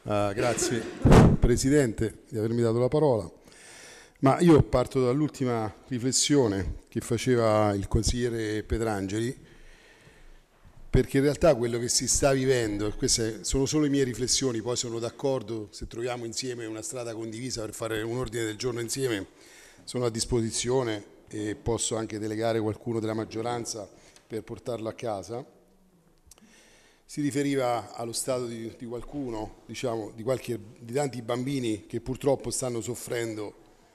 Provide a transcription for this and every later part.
Grazie Presidente di avermi dato la parola. Ma io parto dall'ultima riflessione che faceva il consigliere Petrangeli, perché in realtà quello che si sta vivendo, e queste sono solo le mie riflessioni, poi sono d'accordo, se troviamo insieme una strada condivisa per fare un ordine del giorno insieme, sono a disposizione e posso anche delegare qualcuno della maggioranza per portarlo a casa. Si riferiva allo stato di qualcuno, diciamo, di tanti bambini che purtroppo stanno soffrendo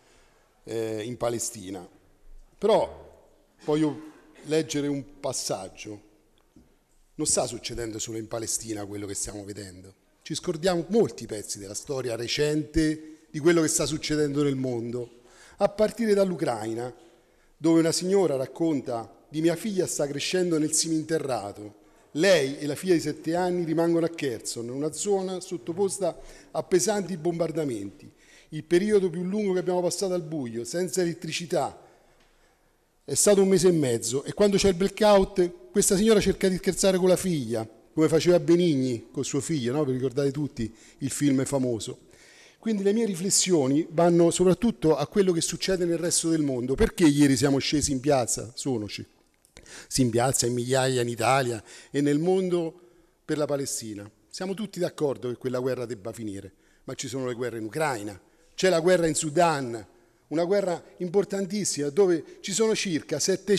in Palestina. Però voglio leggere un passaggio. Non sta succedendo solo in Palestina quello che stiamo vedendo. Ci scordiamo molti pezzi della storia recente di quello che sta succedendo nel mondo, a partire dall'Ucraina, dove una signora racconta di mia figlia sta crescendo nel seminterrato. Lei e la figlia di 7 anni rimangono a Kherson, una zona sottoposta a pesanti bombardamenti. Il periodo più lungo che abbiamo passato al buio, senza elettricità, è stato 1 mese e mezzo, e quando c'è il blackout questa signora cerca di scherzare con la figlia, come faceva Benigni con suo figlio, no? Vi ricordate tutti il film famoso. Quindi le mie riflessioni vanno soprattutto a quello che succede nel resto del mondo. Perché ieri siamo scesi in piazza? Si in piazza in migliaia in Italia e nel mondo per la Palestina. Siamo tutti d'accordo che quella guerra debba finire, ma ci sono le guerre in Ucraina, c'è la guerra in Sudan, una guerra importantissima dove ci sono circa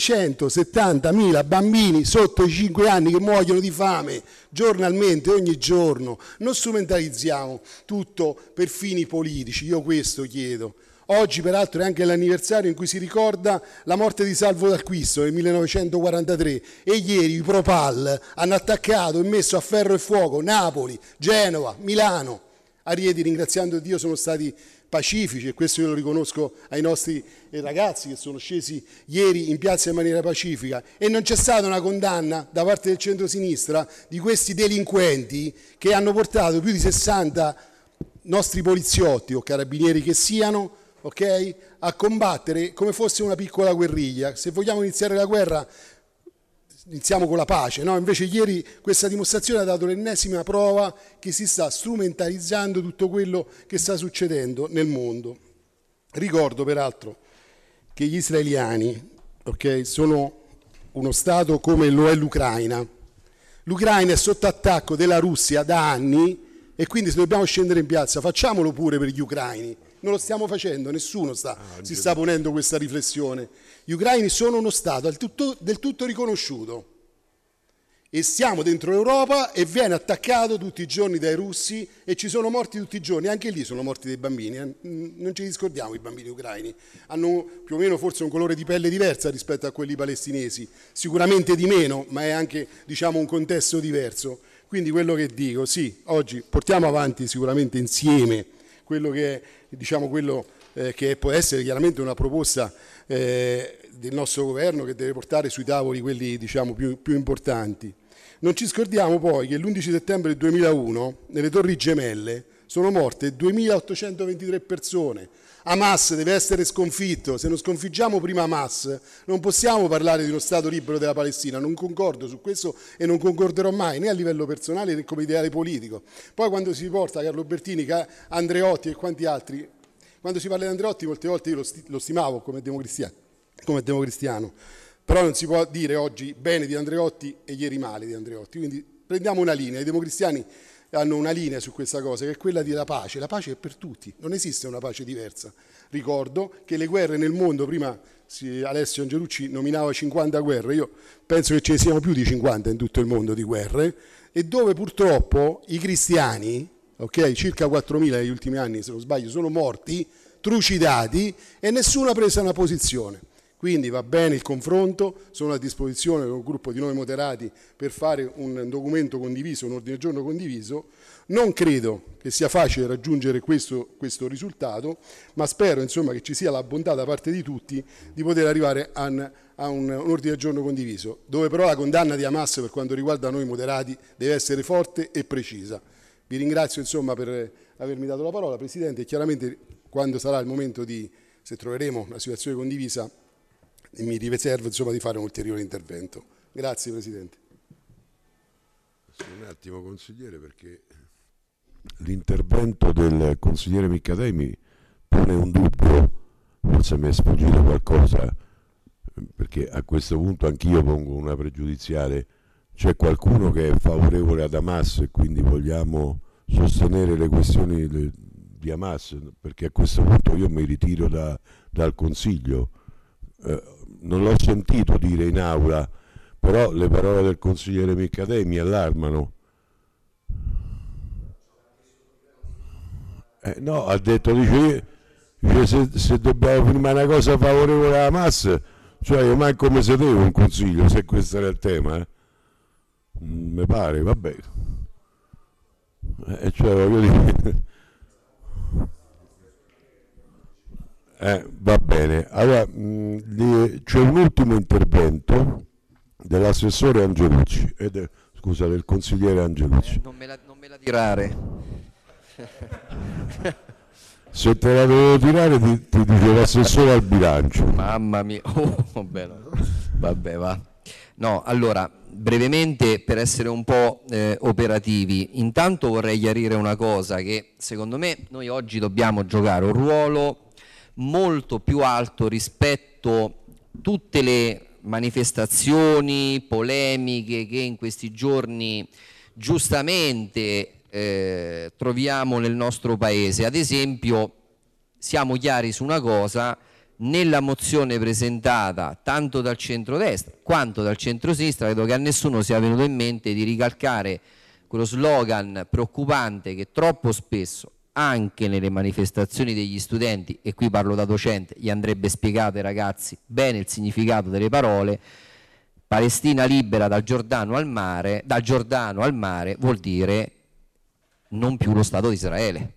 770.000 bambini sotto i 5 anni che muoiono di fame giornalmente, ogni giorno. Non strumentalizziamo tutto per fini politici, io questo chiedo. Oggi peraltro è anche l'anniversario in cui si ricorda la morte di Salvo d'Acquisto nel 1943 e ieri i Propal hanno attaccato e messo a ferro e fuoco Napoli, Genova, Milano. A Rieti, ringraziando Dio, sono stati pacifici, e questo io lo riconosco ai nostri ragazzi che sono scesi ieri in piazza in maniera pacifica, e non c'è stata una condanna da parte del centro-sinistra di questi delinquenti che hanno portato più di 60 nostri poliziotti o carabinieri che siano, okay, a combattere come fosse una piccola guerriglia. Se vogliamo iniziare la guerra iniziamo con la pace, no? Invece ieri questa dimostrazione ha dato l'ennesima prova che si sta strumentalizzando tutto quello che sta succedendo nel mondo. Ricordo peraltro che gli israeliani, okay, sono uno Stato come lo è l'Ucraina. L'Ucraina è sotto attacco della Russia da anni e quindi se dobbiamo scendere in piazza facciamolo pure per gli ucraini. Non lo stiamo facendo, nessuno si sta ponendo questa riflessione. Gli ucraini sono uno Stato del tutto riconosciuto e stiamo dentro l'Europa e viene attaccato tutti i giorni dai russi e ci sono morti tutti i giorni, anche lì sono morti dei bambini, non ci discordiamo, i bambini ucraini hanno più o meno forse un colore di pelle diversa rispetto a quelli palestinesi, sicuramente di meno, ma è anche, diciamo, un contesto diverso. Quindi quello che dico, sì, oggi portiamo avanti sicuramente insieme quello che è, diciamo, quello che può essere chiaramente una proposta del nostro governo che deve portare sui tavoli quelli, diciamo, più importanti. Non ci scordiamo poi che l'11 settembre 2001 nelle Torri Gemelle sono morte 2.823 persone. Hamas deve essere sconfitto. Se non sconfiggiamo prima Hamas non possiamo parlare di uno Stato libero della Palestina. Non concordo su questo e non concorderò mai, né a livello personale né come ideale politico. Poi quando si porta Carlo Bertini, Andreotti e quanti altri, quando si parla di Andreotti molte volte io lo stimavo come democristiano, però non si può dire oggi bene di Andreotti e ieri male di Andreotti. Quindi prendiamo una linea, i democristiani hanno una linea su questa cosa, che è quella della pace. La pace è per tutti, non esiste una pace diversa. Ricordo che le guerre nel mondo, prima Alessio Angelucci nominava 50 guerre, io penso che ce ne siano più di 50 in tutto il mondo di guerre, e dove purtroppo i cristiani, okay, circa 4.000 negli ultimi anni, se non sbaglio, sono morti, trucidati, e nessuno ha preso una posizione. Quindi va bene il confronto, sono a disposizione con un gruppo di noi moderati per fare un documento condiviso, un ordine del giorno condiviso. Non credo che sia facile raggiungere questo risultato, ma spero, insomma, che ci sia la bontà da parte di tutti di poter arrivare a un ordine del giorno condiviso, dove però la condanna di Hamas per quanto riguarda noi moderati deve essere forte e precisa. Vi ringrazio, insomma, per avermi dato la parola, Presidente, e chiaramente quando sarà il momento se troveremo una situazione condivisa, mi riservo, insomma, di fare un ulteriore intervento. Grazie Presidente. Un attimo, consigliere, perché l'intervento del consigliere Miccatei mi pone un dubbio, forse mi è sfuggito qualcosa, perché a questo punto anch'io pongo una pregiudiziale. C'è qualcuno che è favorevole ad Hamas e quindi vogliamo sostenere le questioni di Hamas? Perché a questo punto io mi ritiro dal Consiglio. Non l'ho sentito dire in aula, però le parole del consigliere Miccatei mi allarmano. No, ha detto, dice se dobbiamo firmare una cosa favorevole a Hamas, cioè io manco mi sedevo in consiglio se questo era il tema, mi pare, vabbè. Cioè, voglio dire, va bene. Allora, c'è un ultimo intervento dell'assessore Angelucci, scusa, del consigliere Angelucci. Non me la tirare. Se te la devo tirare ti dice l'assessore al bilancio. Mamma mia, bello. Vabbè, va. No, allora, brevemente per essere un po' operativi, intanto vorrei chiarire una cosa, che secondo me noi oggi dobbiamo giocare un ruolo molto più alto rispetto a tutte le manifestazioni, polemiche che in questi giorni giustamente troviamo nel nostro paese. Ad esempio, siamo chiari su una cosa: nella mozione presentata tanto dal centrodestra quanto dal centrosinistra credo che a nessuno sia venuto in mente di ricalcare quello slogan preoccupante che troppo spesso anche nelle manifestazioni degli studenti, e qui parlo da docente, gli andrebbe spiegato ai ragazzi bene il significato delle parole. Palestina libera dal Giordano al mare vuol dire non più lo Stato di Israele.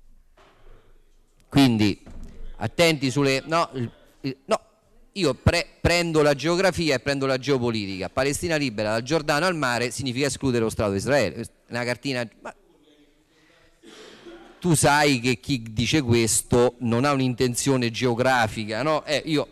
Quindi attenti sulle... No, io prendo la geografia e prendo la geopolitica. Palestina libera dal Giordano al mare significa escludere lo Stato di Israele. Una cartina... Ma tu sai che chi dice questo non ha un'intenzione geografica, no?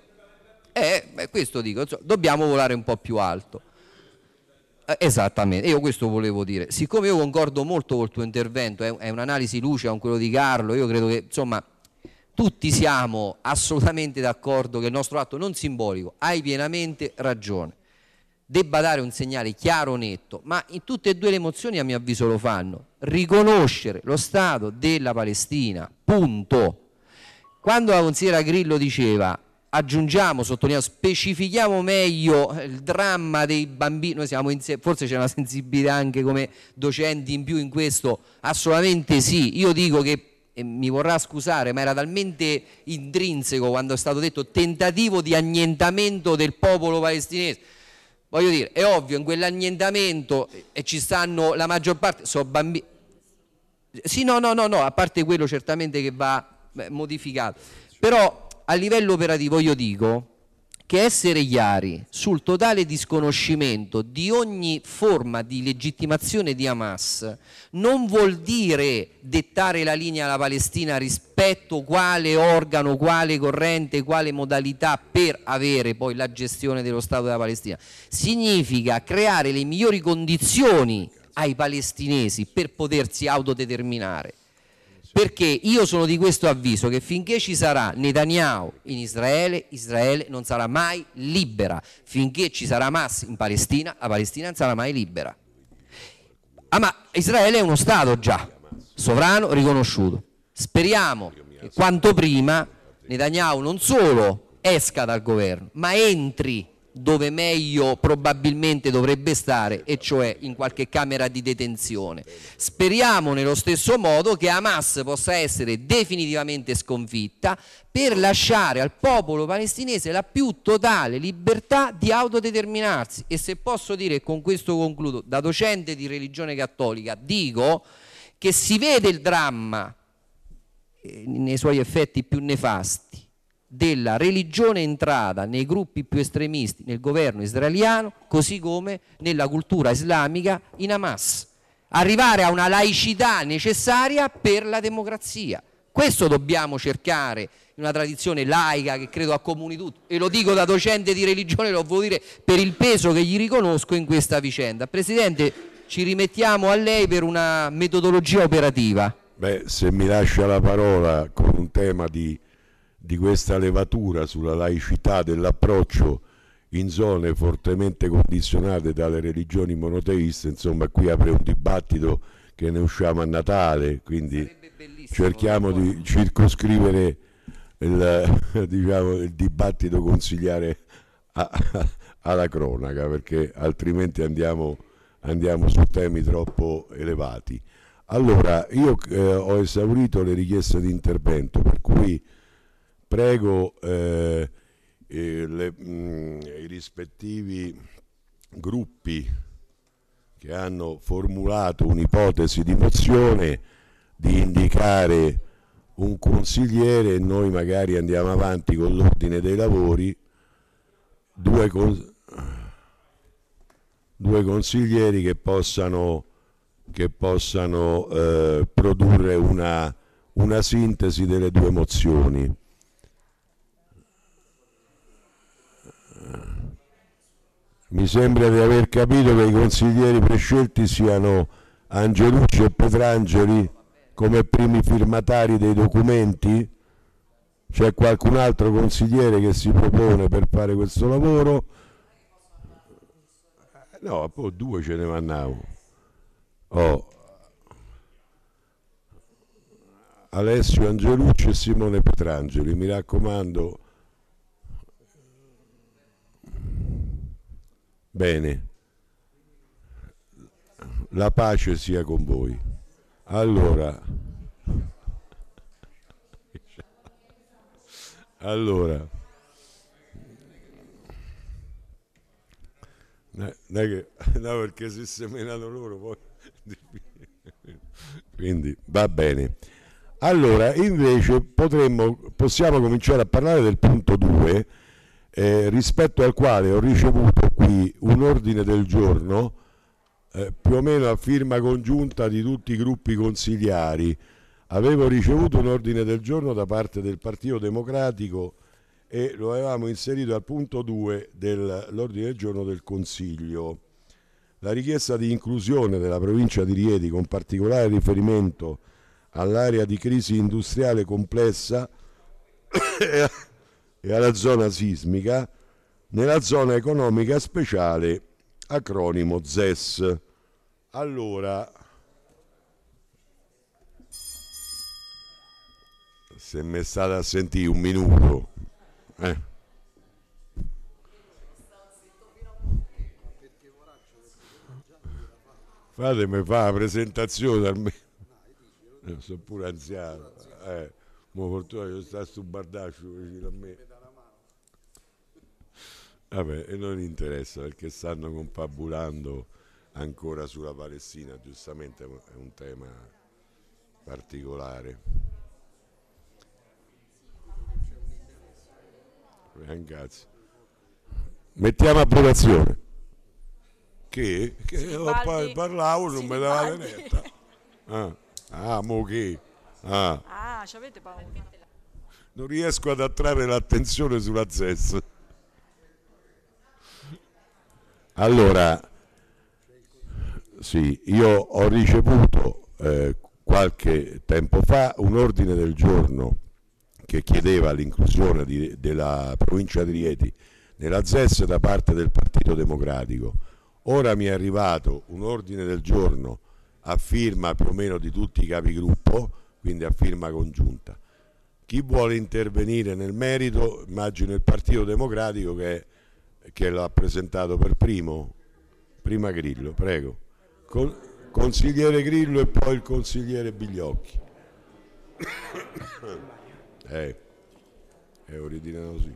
Questo dico, dobbiamo volare un po' più alto. Esattamente, io questo volevo dire. Siccome io concordo molto col tuo intervento, è un'analisi lucida con quello di Carlo, io credo che insomma tutti siamo assolutamente d'accordo che il nostro atto non simbolico, hai pienamente ragione, debba dare un segnale chiaro, netto, ma in tutte e due le mozioni a mio avviso lo fanno: riconoscere lo Stato della Palestina, punto. Quando la consigliera Grillo diceva aggiungiamo, sottolineiamo, specifichiamo meglio il dramma dei bambini, noi siamo forse c'è una sensibilità anche come docenti in più in questo, assolutamente sì. Io dico che, e mi vorrà scusare, ma era talmente intrinseco quando è stato detto tentativo di annientamento del popolo palestinese. Voglio dire, è ovvio, in quell'annientamento e ci stanno la maggior parte, sono bambini. Sì, no, a parte quello certamente che va modificato, però a livello operativo io dico che essere chiari sul totale disconoscimento di ogni forma di legittimazione di Hamas non vuol dire dettare la linea alla Palestina rispetto quale organo, quale corrente, quale modalità per avere poi la gestione dello Stato della Palestina. Significa creare le migliori condizioni ai palestinesi per potersi autodeterminare. Perché io sono di questo avviso, che finché ci sarà Netanyahu in Israele, Israele non sarà mai libera. Finché ci sarà Hamas in Palestina, la Palestina non sarà mai libera. Ma Israele è uno Stato già, sovrano, riconosciuto. Speriamo che quanto prima Netanyahu non solo esca dal governo, ma entri dove meglio probabilmente dovrebbe stare, e cioè in qualche camera di detenzione. Speriamo nello stesso modo che Hamas possa essere definitivamente sconfitta per lasciare al popolo palestinese la più totale libertà di autodeterminarsi. E se posso dire, e con questo concludo, da docente di religione cattolica dico che si vede il dramma nei suoi effetti più nefasti della religione entrata nei gruppi più estremisti nel governo israeliano, così come nella cultura islamica in Hamas. Arrivare a una laicità necessaria per la democrazia. Questo dobbiamo cercare in una tradizione laica che credo accomuni tutti, e lo dico da docente di religione, lo voglio dire per il peso che gli riconosco in questa vicenda. Presidente, ci rimettiamo a lei per una metodologia operativa. Beh, se mi lascia la parola con un tema di questa levatura sulla laicità dell'approccio in zone fortemente condizionate dalle religioni monoteiste, insomma qui apre un dibattito che ne usciamo a Natale, quindi cerchiamo di circoscrivere il dibattito consigliare alla cronaca, perché altrimenti andiamo su temi troppo elevati. Allora, io ho esaurito le richieste di intervento, per cui prego i rispettivi gruppi che hanno formulato un'ipotesi di mozione di indicare un consigliere e noi magari andiamo avanti con l'ordine dei lavori. Due consiglieri che possano produrre una sintesi delle due mozioni. Mi sembra di aver capito che i consiglieri prescelti siano Angelucci e Petrangeli come primi firmatari dei documenti. C'è qualcun altro consigliere che si propone per fare questo lavoro? No, poi due ce ne mannavo. Alessio Angelucci e Simone Petrangeli, mi raccomando. Bene, la pace sia con voi. Allora, no, perché si seminano loro poi. Quindi va bene. Allora, invece possiamo cominciare a parlare del punto 2, rispetto al quale ho ricevuto qui un ordine del giorno più o meno a firma congiunta di tutti i gruppi consigliari. Avevo ricevuto un ordine del giorno da parte del Partito Democratico e lo avevamo inserito al punto 2 dell'ordine del giorno del Consiglio. La richiesta di inclusione della provincia di Rieti, con particolare riferimento all'area di crisi industriale complessa e alla zona sismica, nella zona economica speciale, acronimo ZES. Allora, se mi state a sentire un minuto, fatemi fare la presentazione almeno. Sono pure anziano, mo fortuna che sta sto bardaccio vicino a me. Vabbè, e non interessa perché stanno confabulando ancora sulla Palestina, giustamente è un tema particolare. Ragazzi, mettiamo a votazione. Che parlavo, non mi davate retta. Mo che? Ci avete paura. Non riesco ad attrarre l'attenzione sulla ZES. Allora, sì, io ho ricevuto qualche tempo fa un ordine del giorno che chiedeva l'inclusione della provincia di Rieti nella ZES da parte del Partito Democratico. Ora mi è arrivato un ordine del giorno a firma più o meno di tutti i capigruppo, quindi a firma congiunta. Chi vuole intervenire nel merito? Immagino il Partito Democratico che l'ha presentato per primo. Prima Grillo, prego. Consigliere Grillo e poi il consigliere Bigliocchi. Ordine così.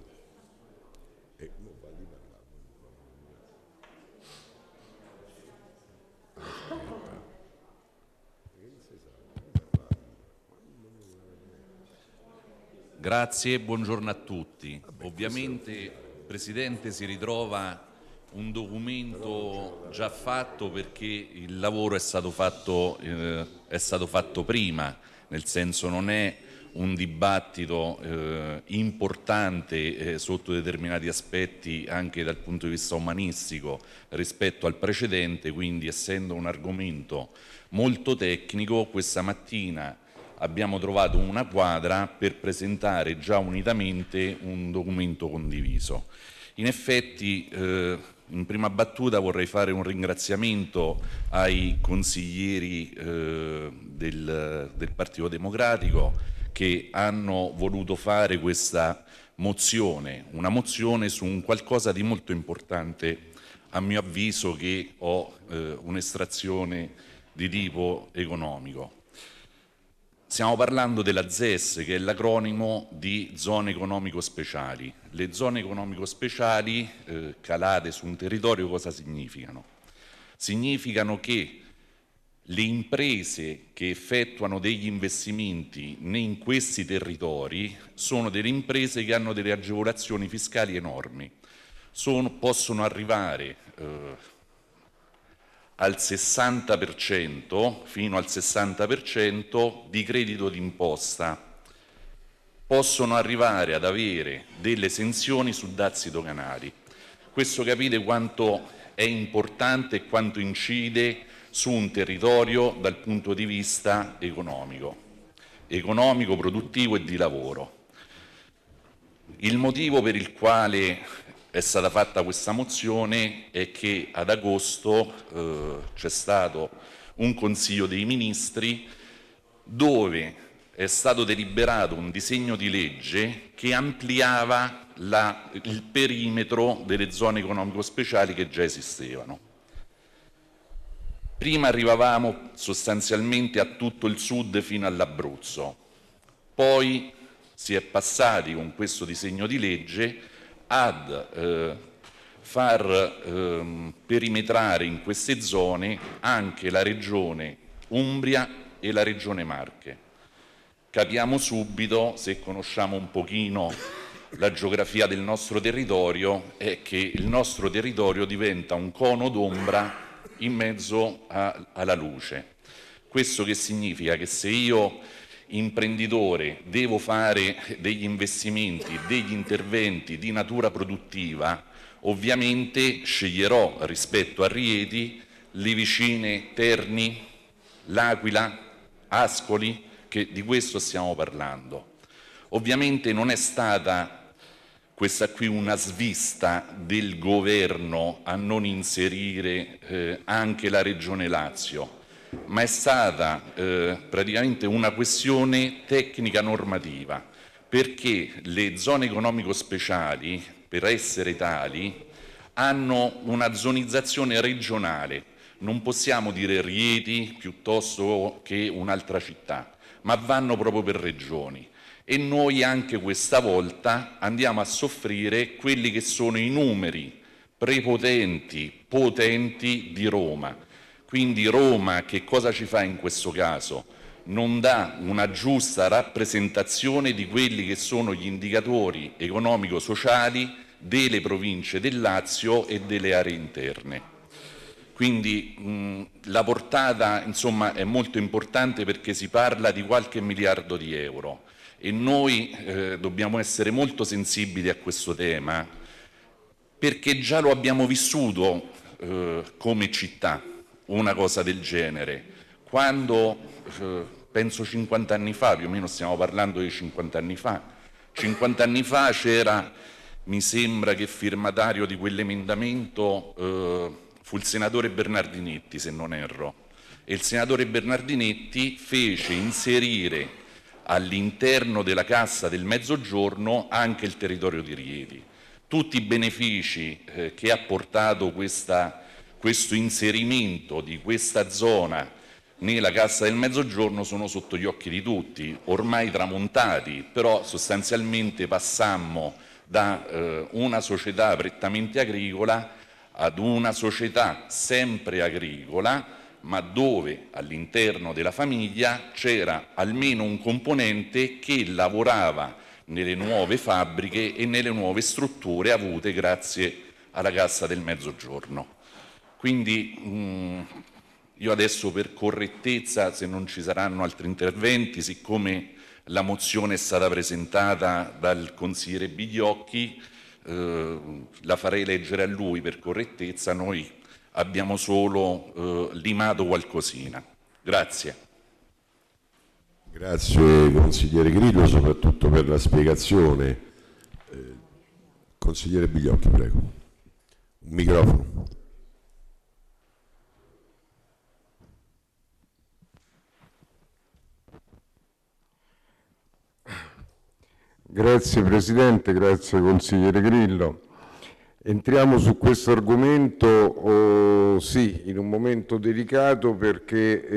Grazie, buongiorno a tutti. Ovviamente, Presidente, si ritrova un documento già fatto perché il lavoro è stato fatto prima, nel senso non è un dibattito importante sotto determinati aspetti anche dal punto di vista umanistico rispetto al precedente, quindi essendo un argomento molto tecnico, questa mattina abbiamo trovato una quadra per presentare già unitamente un documento condiviso. In effetti, in prima battuta vorrei fare un ringraziamento ai consiglieri del Partito Democratico che hanno voluto fare questa mozione, una mozione su un qualcosa di molto importante, a mio avviso, che ho un'estrazione di tipo economico. Stiamo parlando della ZES, che è l'acronimo di zone economico speciali. Le zone economico speciali, calate su un territorio, cosa significano? Significano che le imprese che effettuano degli investimenti in questi territori sono delle imprese che hanno delle agevolazioni fiscali enormi. Possono arrivare al 60%, fino al 60% di credito d'imposta. Possono arrivare ad avere delle esenzioni su dazi doganali. Questo capite quanto è importante e quanto incide su un territorio dal punto di vista economico, produttivo e di lavoro. Il motivo per il quale è stata fatta questa mozione è che ad agosto c'è stato un Consiglio dei Ministri dove è stato deliberato un disegno di legge che ampliava il perimetro delle zone economico speciali che già esistevano. Prima arrivavamo sostanzialmente a tutto il sud fino all'Abruzzo, poi si è passati con questo disegno di legge ad far perimetrare in queste zone anche la regione Umbria e la regione Marche. Capiamo subito, se conosciamo un pochino la geografia del nostro territorio, è che il nostro territorio diventa un cono d'ombra in mezzo alla luce. Questo che significa? Che se io imprenditore devo fare degli investimenti, degli interventi di natura produttiva, ovviamente sceglierò rispetto a Rieti le vicine Terni, L'Aquila, Ascoli, che di questo stiamo parlando. Ovviamente non è stata questa qui una svista del governo a non inserire anche la Regione Lazio, ma è stata praticamente una questione tecnica normativa, perché le zone economico speciali, per essere tali, hanno una zonizzazione regionale. Non possiamo dire Rieti piuttosto che un'altra città, ma vanno proprio per regioni. E noi anche questa volta andiamo a soffrire quelli che sono i numeri prepotenti, potenti di Roma. Quindi Roma che cosa ci fa in questo caso? Non dà una giusta rappresentazione di quelli che sono gli indicatori economico-sociali delle province del Lazio e delle aree interne. Quindi la portata, insomma, è molto importante perché si parla di qualche miliardo di euro e noi dobbiamo essere molto sensibili a questo tema perché già lo abbiamo vissuto come città, una cosa del genere. Quando, penso 50 anni fa, più o meno stiamo parlando di 50 anni fa, 50 anni fa c'era, mi sembra che firmatario di quell'emendamento fu il senatore Bernardinetti, se non erro, e il senatore Bernardinetti fece inserire all'interno della cassa del Mezzogiorno anche il territorio di Rieti. Tutti i benefici che ha portato questo inserimento di questa zona nella cassa del Mezzogiorno sono sotto gli occhi di tutti, ormai tramontati, però sostanzialmente passammo da una società prettamente agricola ad una società sempre agricola, ma dove all'interno della famiglia c'era almeno un componente che lavorava nelle nuove fabbriche e nelle nuove strutture avute grazie alla Cassa del Mezzogiorno. Quindi io adesso, per correttezza, se non ci saranno altri interventi, siccome la mozione è stata presentata dal consigliere Bigliocchi, la farei leggere a lui per correttezza, noi abbiamo solo limato qualcosina. Grazie. Grazie consigliere Grillo, soprattutto per la spiegazione. Consigliere Bigliocchi, prego. Un microfono. Grazie Presidente, grazie consigliere Grillo. Entriamo su questo argomento, sì, in un momento delicato perché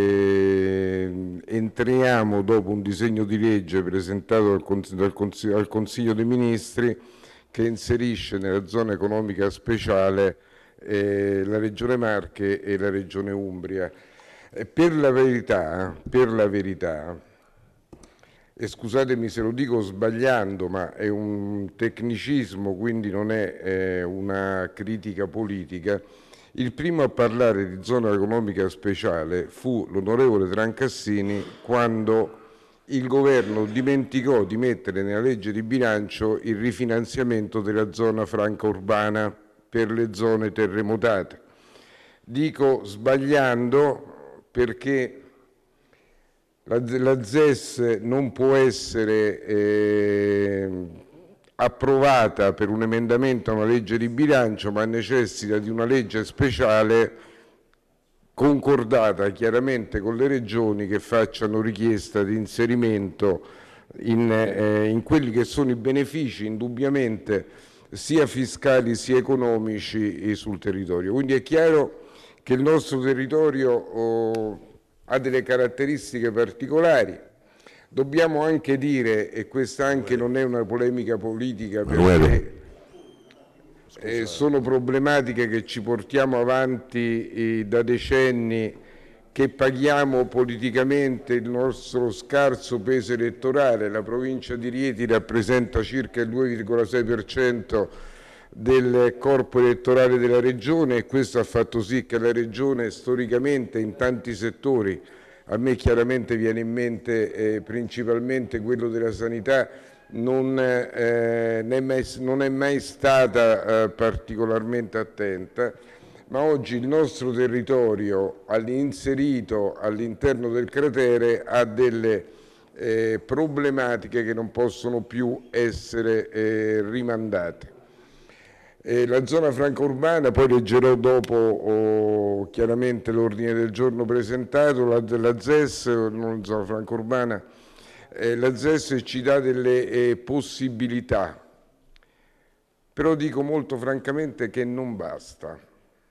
entriamo dopo un disegno di legge presentato al Consiglio dei Ministri che inserisce nella zona economica speciale la Regione Marche e la Regione Umbria. Per la verità, e scusatemi se lo dico sbagliando, ma è un tecnicismo, quindi non è una critica politica, il primo a parlare di zona economica speciale fu l'onorevole Trancassini quando il governo dimenticò di mettere nella legge di bilancio il rifinanziamento della zona franca urbana per le zone terremotate. Dico sbagliando perché la ZES non può essere approvata per un emendamento a una legge di bilancio, ma necessita di una legge speciale concordata chiaramente con le regioni che facciano richiesta di inserimento in quelli che sono i benefici indubbiamente sia fiscali sia economici sul territorio. Quindi è chiaro che il nostro territorio ha delle caratteristiche particolari. Dobbiamo anche dire, e questa anche non è una polemica politica, perché sono problematiche che ci portiamo avanti da decenni, che paghiamo politicamente il nostro scarso peso elettorale. La provincia di Rieti rappresenta circa il 2,6% del corpo elettorale della regione e questo ha fatto sì che la regione storicamente in tanti settori, a me chiaramente viene in mente principalmente quello della sanità, non è mai stata particolarmente attenta, ma oggi il nostro territorio inserito all'interno del cratere ha delle problematiche che non possono più essere rimandate. La zona franca urbana, poi leggerò dopo chiaramente l'ordine del giorno presentato, la ZES, non zona franca urbana, la ZES ci dà delle possibilità, però dico molto francamente che non basta.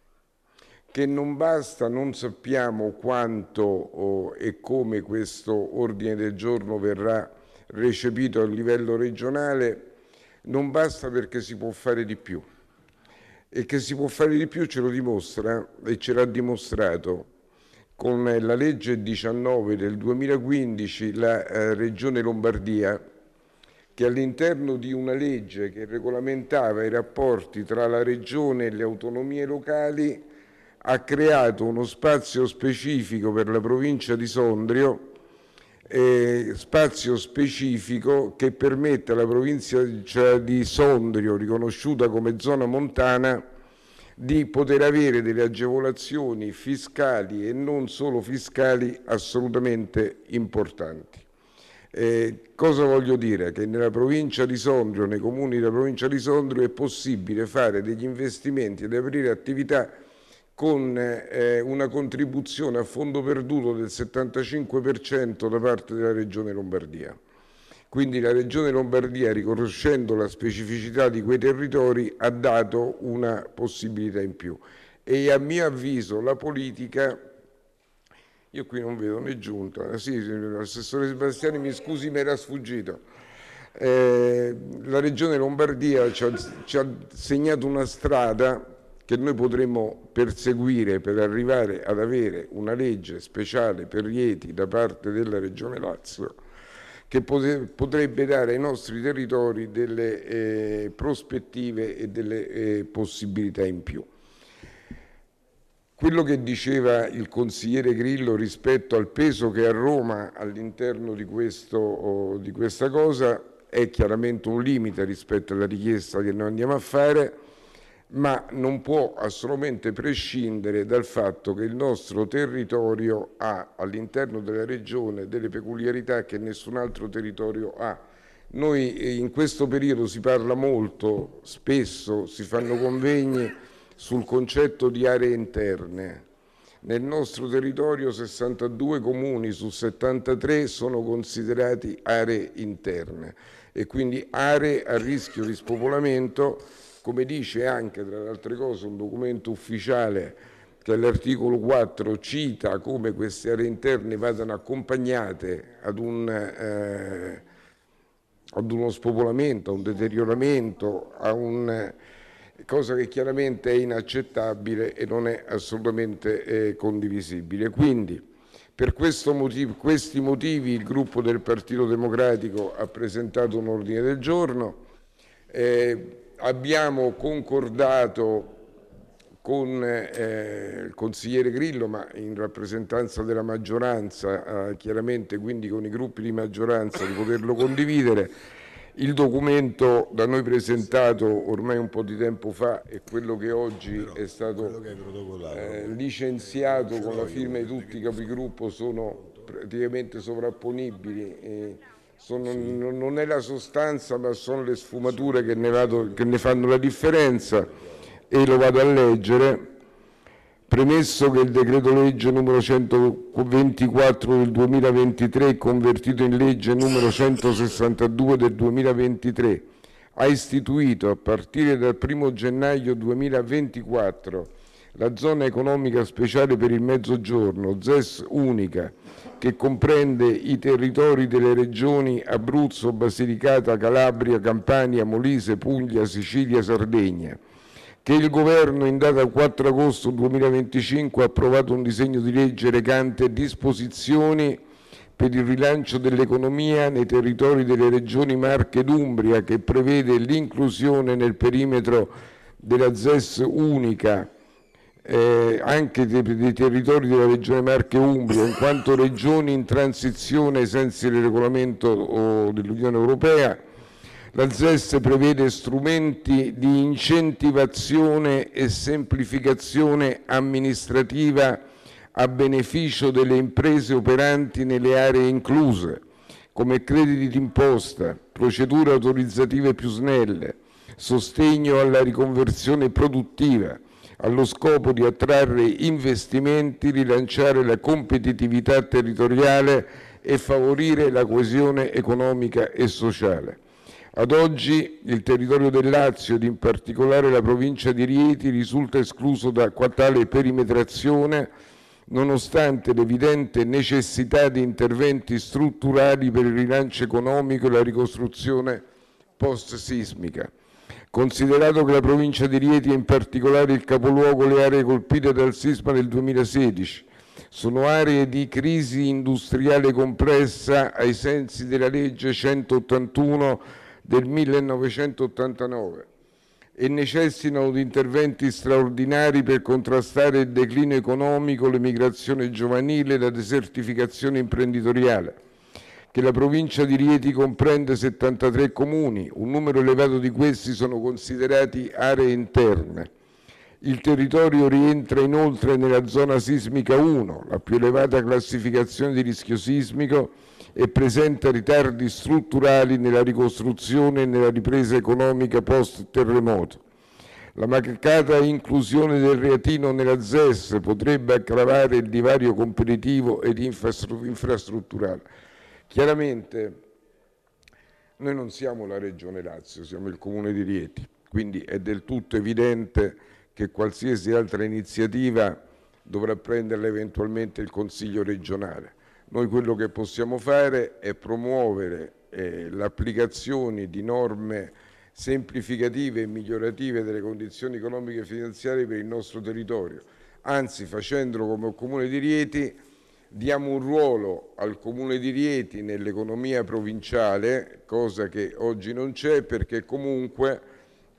Non sappiamo quanto e come questo ordine del giorno verrà recepito a livello regionale, non basta perché si può fare di più. E che si può fare di più ce lo dimostra e ce l'ha dimostrato con la legge 19 del 2015 la Regione Lombardia, che all'interno di una legge che regolamentava i rapporti tra la Regione e le autonomie locali ha creato uno spazio specifico per la provincia di Sondrio, spazio specifico che permette alla provincia di Sondrio, riconosciuta come zona montana, di poter avere delle agevolazioni fiscali e non solo fiscali assolutamente importanti. Cosa voglio dire? Che nella provincia di Sondrio, nei comuni della provincia di Sondrio è possibile fare degli investimenti ed aprire attività con una contribuzione a fondo perduto del 75% da parte della Regione Lombardia. Quindi la Regione Lombardia, riconoscendo la specificità di quei territori, ha dato una possibilità in più. E a mio avviso la politica, io qui non vedo né giunta, sì, l'assessore Sebastiani mi scusi, mi era sfuggito. La Regione Lombardia ci ha segnato una strada che noi potremmo perseguire per arrivare ad avere una legge speciale per Rieti da parte della Regione Lazio, che potrebbe dare ai nostri territori delle prospettive e delle possibilità in più. Quello che diceva il consigliere Grillo rispetto al peso che ha Roma all'interno di questa cosa è chiaramente un limite rispetto alla richiesta che noi andiamo a fare, ma non può assolutamente prescindere dal fatto che il nostro territorio ha all'interno della regione delle peculiarità che nessun altro territorio ha. Noi in questo periodo si parla molto, spesso si fanno convegni sul concetto di aree interne. Nel nostro territorio 62 comuni su 73 sono considerati aree interne e quindi aree a rischio di spopolamento, come dice anche tra le altre cose un documento ufficiale che all'articolo 4 cita come queste aree interne vadano accompagnate ad uno spopolamento, a un deterioramento, a cosa che chiaramente è inaccettabile e non è assolutamente condivisibile. Quindi, per questi motivi il gruppo del Partito Democratico ha presentato un ordine del giorno. Abbiamo concordato con il consigliere Grillo, ma in rappresentanza della maggioranza, chiaramente quindi con i gruppi di maggioranza, di poterlo condividere. Il documento da noi presentato ormai un po' di tempo fa è quello che oggi è stato licenziato con la firma di tutti i capigruppo, sono praticamente sovrapponibili. Non è la sostanza, ma sono le sfumature che ne fanno la differenza, e lo vado a leggere. Premesso che il decreto legge numero 124 del 2023, convertito in legge numero 162 del 2023, ha istituito a partire dal 1 gennaio 2024 la zona economica speciale per il Mezzogiorno, ZES unica, che comprende i territori delle regioni Abruzzo, Basilicata, Calabria, Campania, Molise, Puglia, Sicilia, Sardegna, che il Governo in data 4 agosto 2025 ha approvato un disegno di legge recante disposizioni per il rilancio dell'economia nei territori delle regioni Marche ed Umbria, che prevede l'inclusione nel perimetro della ZES unica anche dei territori della regione Marche e Umbria, in quanto regioni in transizione ai sensi del regolamento dell'Unione Europea. La ZES prevede strumenti di incentivazione e semplificazione amministrativa a beneficio delle imprese operanti nelle aree incluse, come crediti d'imposta, procedure autorizzative più snelle, sostegno alla riconversione produttiva, allo scopo di attrarre investimenti, rilanciare la competitività territoriale e favorire la coesione economica e sociale. Ad oggi il territorio del Lazio, ed in particolare la provincia di Rieti, risulta escluso da tale perimetrazione, nonostante l'evidente necessità di interventi strutturali per il rilancio economico e la ricostruzione post-sismica. Considerato che la provincia di Rieti, e in particolare il capoluogo, le aree colpite dal sisma del 2016, sono aree di crisi industriale complessa ai sensi della legge 181 del 1989 e necessitano di interventi straordinari per contrastare il declino economico, l'emigrazione giovanile e la desertificazione imprenditoriale, che la provincia di Rieti comprende 73 comuni, un numero elevato di questi sono considerati aree interne. Il territorio rientra inoltre nella zona sismica 1, la più elevata classificazione di rischio sismico, e presenta ritardi strutturali nella ricostruzione e nella ripresa economica post-terremoto. La mancata inclusione del Reatino nella ZES potrebbe aggravare il divario competitivo ed infrastrutturale. Chiaramente noi non siamo la Regione Lazio, siamo il Comune di Rieti, quindi è del tutto evidente che qualsiasi altra iniziativa dovrà prenderla eventualmente il Consiglio regionale. Noi quello che possiamo fare è promuovere l'applicazione di norme semplificative e migliorative delle condizioni economiche e finanziarie per il nostro territorio. Anzi, facendolo come Comune di Rieti, diamo un ruolo al Comune di Rieti nell'economia provinciale, cosa che oggi non c'è, perché comunque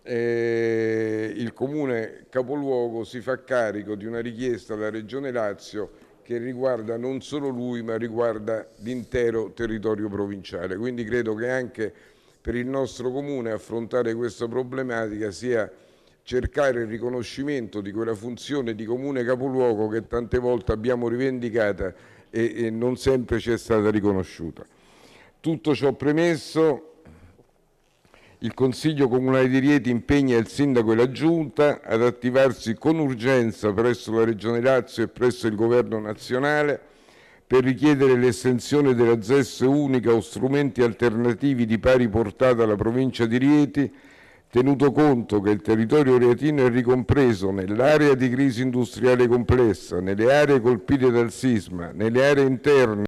il Comune capoluogo si fa carico di una richiesta alla Regione Lazio che riguarda non solo lui, ma riguarda l'intero territorio provinciale. Quindi credo che anche per il nostro Comune affrontare questa problematica sia cercare il riconoscimento di quella funzione di Comune capoluogo che tante volte abbiamo rivendicata e non sempre ci è stata riconosciuta. Tutto ciò premesso, il Consiglio Comunale di Rieti impegna il Sindaco e la Giunta ad attivarsi con urgenza presso la Regione Lazio e presso il Governo nazionale per richiedere l'estensione della ZES unica o strumenti alternativi di pari portata alla provincia di Rieti, tenuto conto che il territorio rietino è ricompreso nell'area di crisi industriale complessa, nelle aree colpite dal sisma, nelle aree interne